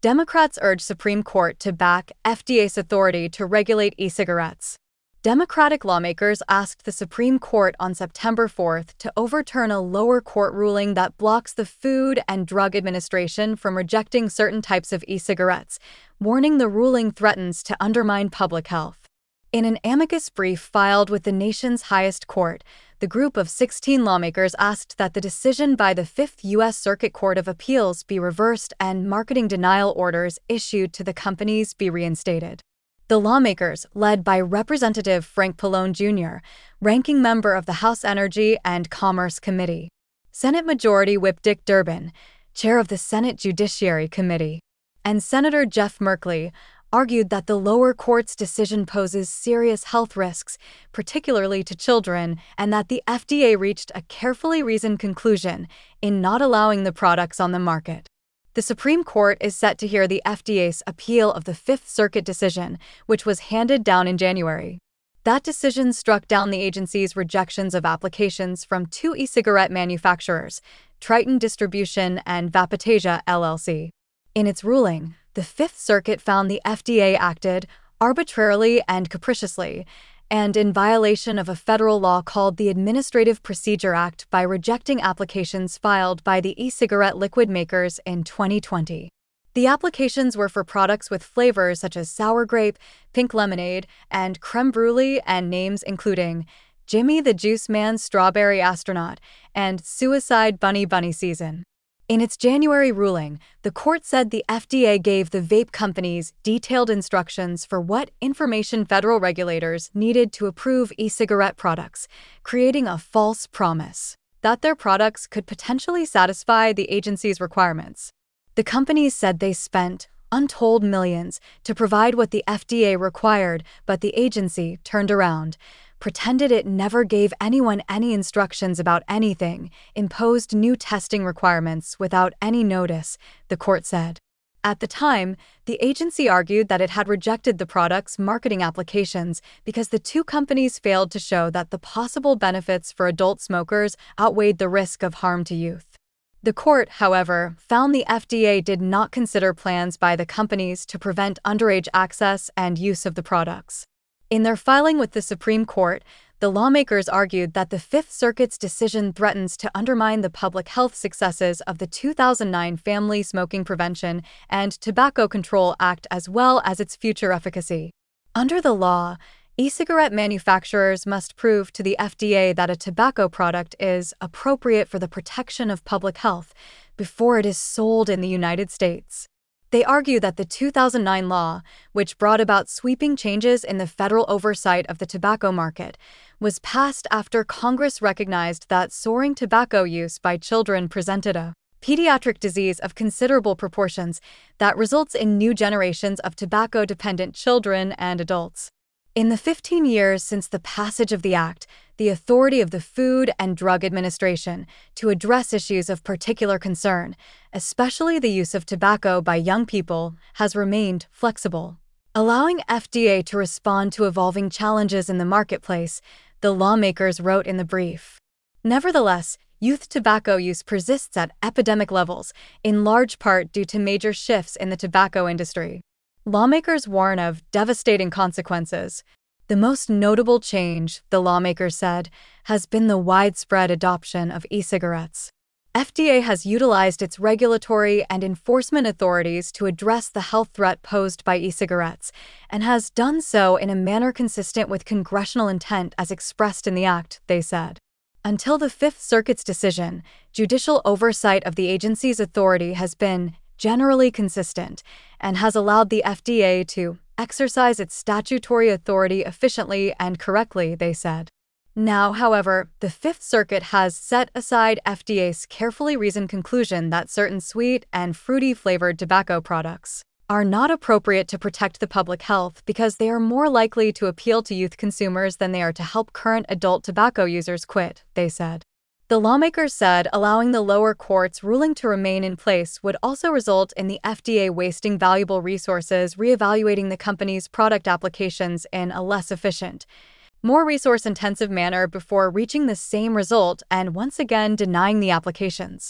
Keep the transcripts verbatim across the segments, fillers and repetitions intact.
Democrats urge Supreme Court to back F D A's authority to regulate e-cigarettes. Democratic lawmakers asked the Supreme Court on September fourth to overturn a lower court ruling that blocks the Food and Drug Administration from rejecting certain types of e-cigarettes, warning the ruling threatens to undermine public health. In an amicus brief filed with the nation's highest court, the group of sixteen lawmakers asked that the decision by the Fifth U S Circuit Court of Appeals be reversed and marketing denial orders issued to the companies be reinstated. The lawmakers, led by Representative Frank Pallone Junior, ranking member of the House Energy and Commerce Committee, Senate Majority Whip Dick Durbin, chair of the Senate Judiciary Committee, and Senator Jeff Merkley, argued that the lower court's decision poses serious health risks, particularly to children, and that the F D A reached a carefully reasoned conclusion in not allowing the products on the market. The Supreme Court is set to hear the F D A's appeal of the Fifth Circuit decision, which was handed down in January. That decision struck down the agency's rejections of applications from two e-cigarette manufacturers, Triton Distribution and Vapitasia L L C. In its ruling, the Fifth Circuit found the F D A acted arbitrarily and capriciously, and in violation of a federal law called the Administrative Procedure Act by rejecting applications filed by the e-cigarette liquid makers in twenty twenty. The applications were for products with flavors such as sour grape, pink lemonade, and creme brulee, and names including Jimmy the Juice Man Strawberry Astronaut and Suicide Bunny Bunny Season. In its January ruling, the court said the F D A gave the vape companies detailed instructions for what information federal regulators needed to approve e-cigarette products, creating a false promise that their products could potentially satisfy the agency's requirements. The companies said they spent untold millions to provide what the F D A required, but the agency turned around, pretended it never gave anyone any instructions about anything, imposed new testing requirements without any notice, the court said. At the time, the agency argued that it had rejected the product's marketing applications because the two companies failed to show that the possible benefits for adult smokers outweighed the risk of harm to youth. The court, however, found the F D A did not consider plans by the companies to prevent underage access and use of the products. In their filing with the Supreme Court, the lawmakers argued that the Fifth Circuit's decision threatens to undermine the public health successes of the two thousand nine Family Smoking Prevention and Tobacco Control Act as well as its future efficacy. Under the law, e-cigarette manufacturers must prove to the F D A that a tobacco product is appropriate for the protection of public health before it is sold in the United States. They argue that the two thousand nine law, which brought about sweeping changes in the federal oversight of the tobacco market, was passed after Congress recognized that soaring tobacco use by children presented a pediatric disease of considerable proportions that results in new generations of tobacco-dependent children and adults. In the fifteen years since the passage of the act, the authority of the Food and Drug Administration to address issues of particular concern, especially the use of tobacco by young people, has remained flexible, allowing F D A to respond to evolving challenges in the marketplace, the lawmakers wrote in the brief. Nevertheless, youth tobacco use persists at epidemic levels, in large part due to major shifts in the tobacco industry. Lawmakers warn of devastating consequences. The most notable change, the lawmakers said, has been the widespread adoption of e-cigarettes. F D A has utilized its regulatory and enforcement authorities to address the health threat posed by e-cigarettes, and has done so in a manner consistent with congressional intent as expressed in the act, they said. Until the Fifth Circuit's decision, judicial oversight of the agency's authority has been generally consistent and has allowed the F D A to exercise its statutory authority efficiently and correctly, they said. Now, however, the Fifth Circuit has set aside F D A's carefully reasoned conclusion that certain sweet and fruity-flavored tobacco products are not appropriate to protect the public health because they are more likely to appeal to youth consumers than they are to help current adult tobacco users quit, they said. The lawmakers said allowing the lower court's ruling to remain in place would also result in the F D A wasting valuable resources reevaluating the company's product applications in a less efficient, more resource-intensive manner before reaching the same result and once again denying the applications.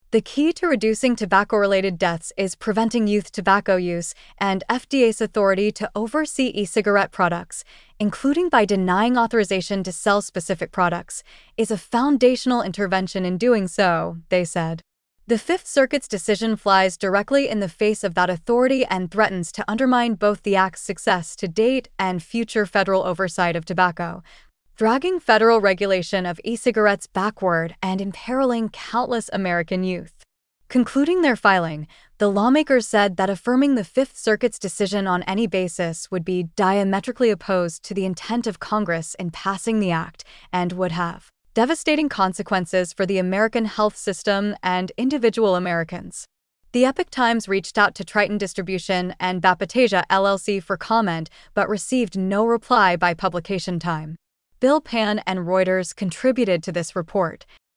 The key to reducing tobacco-related deaths is preventing youth tobacco use, and F D A's authority to oversee e-cigarette products, including by denying authorization to sell specific products, is a foundational intervention in doing so, they said. The Fifth Circuit's decision flies directly in the face of that authority and threatens to undermine both the Act's success to date and future federal oversight of tobacco, dragging federal regulation of e-cigarettes backward and imperiling countless American youth. Concluding their filing, the lawmakers said that affirming the Fifth Circuit's decision on any basis would be diametrically opposed to the intent of Congress in passing the act and would have devastating consequences for the American health system and individual Americans. The Epoch Times reached out to Triton Distribution and Baptisia L L C for comment but received no reply by publication time. Bill Pan and Reuters contributed to this report,